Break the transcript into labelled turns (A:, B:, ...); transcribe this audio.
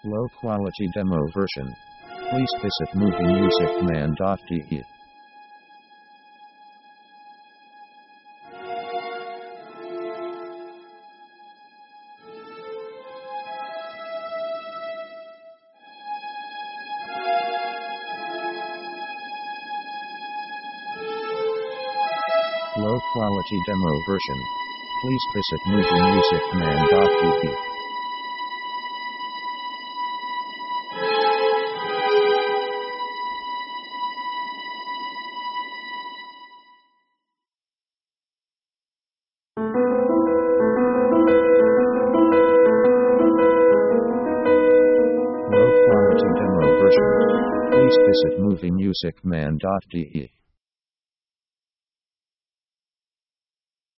A: Low quality demo version. Please visit moviemusicman.de. Low quality demo version. Please visit moviemusicman.de. Low quality demo version. Please visit moviemusicman.de.